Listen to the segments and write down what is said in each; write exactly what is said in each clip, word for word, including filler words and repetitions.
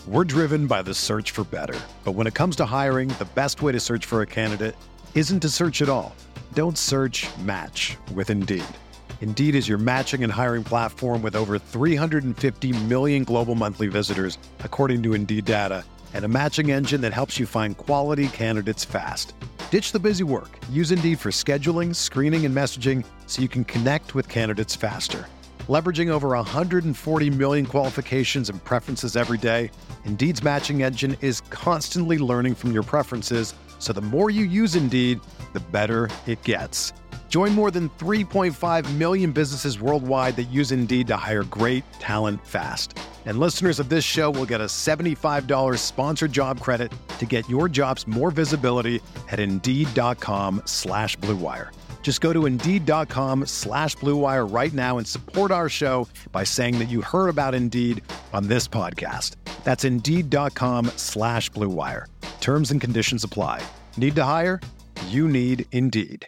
We're driven by the search for better. But when it comes to hiring, the best way to search for a candidate isn't to search at all. Don't search, match with Indeed. Indeed is your matching and hiring platform with over three hundred fifty million global monthly visitors, according to Indeed data, and a matching engine that helps you find quality candidates fast. Ditch the busy work. Use Indeed for scheduling, screening, and messaging so you can connect with candidates faster. Leveraging over one hundred forty million qualifications and preferences every day, Indeed's matching engine is constantly learning from your preferences, so the more you use Indeed, the better it gets. Join more than three point five million businesses worldwide that use Indeed to hire great talent fast. And listeners of this show will get a seventy-five dollars sponsored job credit to get your jobs more visibility at Indeed.com slash Blue Wire. Just go to Indeed.com slash Blue Wire right now and support our show by saying that you heard about Indeed on this podcast. That's Indeed.com slash Blue Wire. Terms and conditions apply. Need to hire? You need Indeed.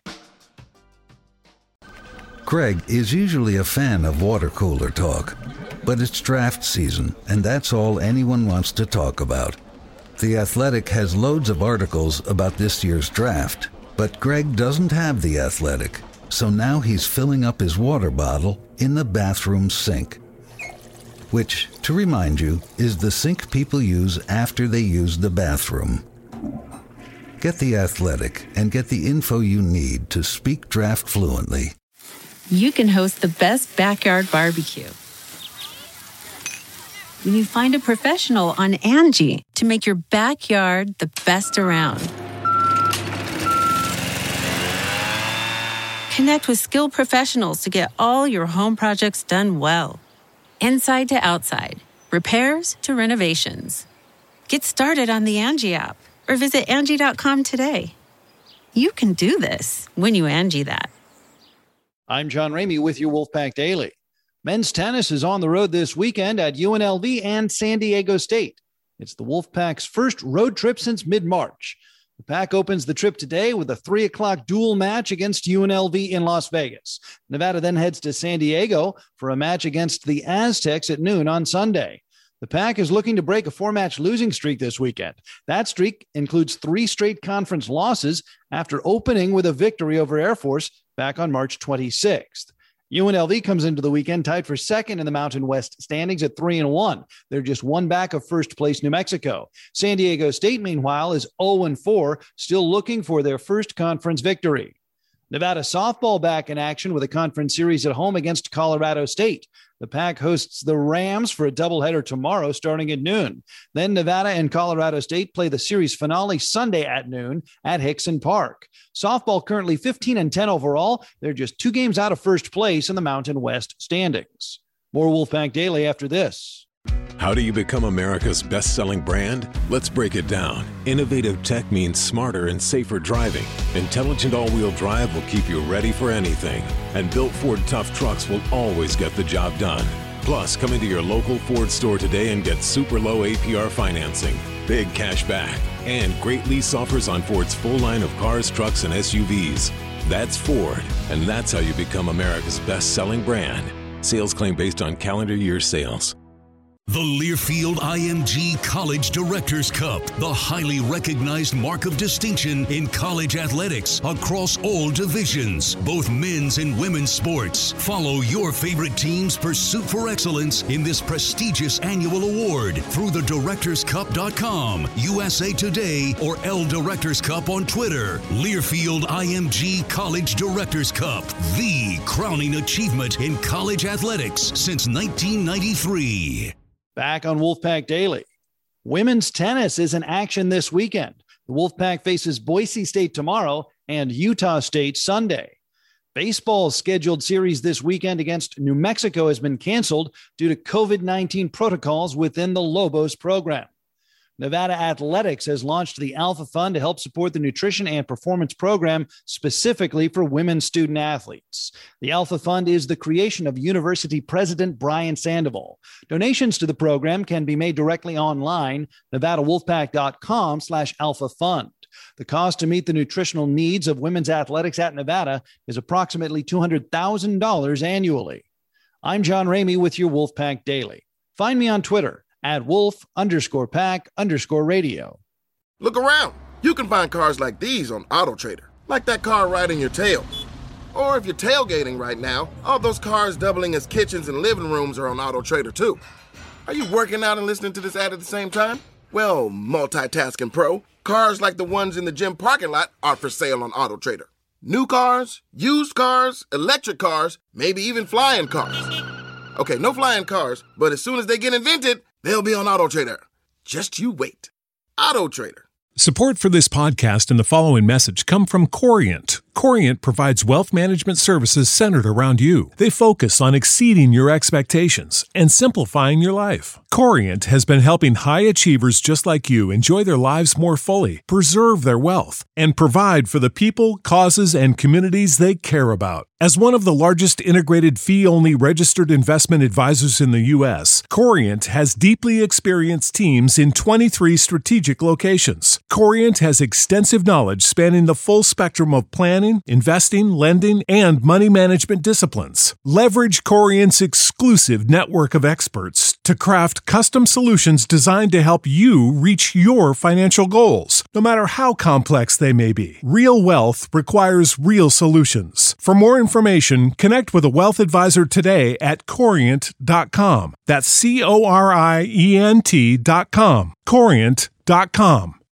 Greg is usually a fan of water cooler talk, but it's draft season, and that's all anyone wants to talk about. The Athletic has loads of articles about this year's draft, but Greg doesn't have The Athletic, so now he's filling up his water bottle in the bathroom sink. Which, to remind you, is the sink people use after they use the bathroom. Get The Athletic and get the info you need to speak draft fluently. You can host the best backyard barbecue when you find a professional on Angie to make your backyard the best around. Connect with skilled professionals to get all your home projects done well. Inside to outside, repairs to renovations. Get started on the Angie app or visit Angie dot com today. You can do this when you Angie that. I'm John Ramey with your Wolfpack Daily. Men's tennis is on the road this weekend at U N L V and San Diego State. It's the Wolfpack's first road trip since mid-March. The Pack opens the trip today with a three o'clock duel match against U N L V in Las Vegas. Nevada then heads to San Diego for a match against the Aztecs at noon on Sunday. The Pack is looking to break a four-match losing streak this weekend. That streak includes three straight conference losses after opening with a victory over Air Force back on March twenty-sixth. U N L V comes into the weekend tied for second in the Mountain West standings at three and one. They're just one back of first place New Mexico. San Diego State, meanwhile, is oh and four, still looking for their first conference victory. Nevada softball back in action with a conference series at home against Colorado State. The Pack hosts the Rams for a doubleheader tomorrow starting at noon. Then Nevada and Colorado State play the series finale Sunday at noon at Hickson Park. Softball currently fifteen and ten overall. They're just two games out of first place in the Mountain West standings. More Wolfpack Daily after this. How do you become America's best-selling brand? Let's break it down. Innovative tech means smarter and safer driving. Intelligent all-wheel drive will keep you ready for anything. And built Ford tough trucks will always get the job done. Plus, come into your local Ford store today and get super low A P R financing, big cash back, and great lease offers on Ford's full line of cars, trucks, and S U Vs. That's Ford, and that's how you become America's best-selling brand. Sales claim based on calendar year sales. The Learfield I M G College Directors Cup, the highly recognized mark of distinction in college athletics across all divisions, both men's and women's sports. Follow your favorite team's pursuit for excellence in this prestigious annual award through the directors cup dot com, U S A Today, or L Directors Cup on Twitter. Learfield I M G College Directors Cup, the crowning achievement in college athletics since nineteen ninety-three. Back on Wolfpack Daily. Women's tennis is in action this weekend. The Wolfpack faces Boise State tomorrow and Utah State Sunday. Baseball's scheduled series this weekend against New Mexico has been canceled due to covid nineteen protocols within the Lobos program. Nevada Athletics has launched the Alpha Fund to help support the nutrition and performance program specifically for women student athletes. The Alpha Fund is the creation of University President Brian Sandoval. Donations to the program can be made directly online, nevada wolfpack dot com slash alpha fund. The cost to meet the nutritional needs of women's athletics at Nevada is approximately two hundred thousand dollars annually. I'm John Ramey with your Wolfpack Daily. Find me on Twitter at wolf underscore pack underscore radio. Look around. You can find cars like these on AutoTrader, like that car riding your tail. Or if you're tailgating right now, all those cars doubling as kitchens and living rooms are on AutoTrader too. Are you working out and listening to this ad at the same time? Well, multitasking pro, cars like the ones in the gym parking lot are for sale on AutoTrader. New cars, used cars, electric cars, maybe even flying cars. Okay, no flying cars, but as soon as they get invented, they'll be on AutoTrader. Just you wait. AutoTrader. Support for this podcast and the following message come from Corient. Corient provides wealth management services centered around you. They focus on exceeding your expectations and simplifying your life. Corient has been helping high achievers just like you enjoy their lives more fully, preserve their wealth, and provide for the people, causes, and communities they care about. As one of the largest integrated fee-only registered investment advisors in the U S, Corient has deeply experienced teams in twenty-three strategic locations. Corient has extensive knowledge spanning the full spectrum of planning, investing, lending, and money management disciplines. Leverage Corient's exclusive network of experts to craft custom solutions designed to help you reach your financial goals, no matter how complex they may be. Real wealth requires real solutions. For more information, connect with a wealth advisor today at corient dot com. That's C O R I E N T dot com. corient dot com.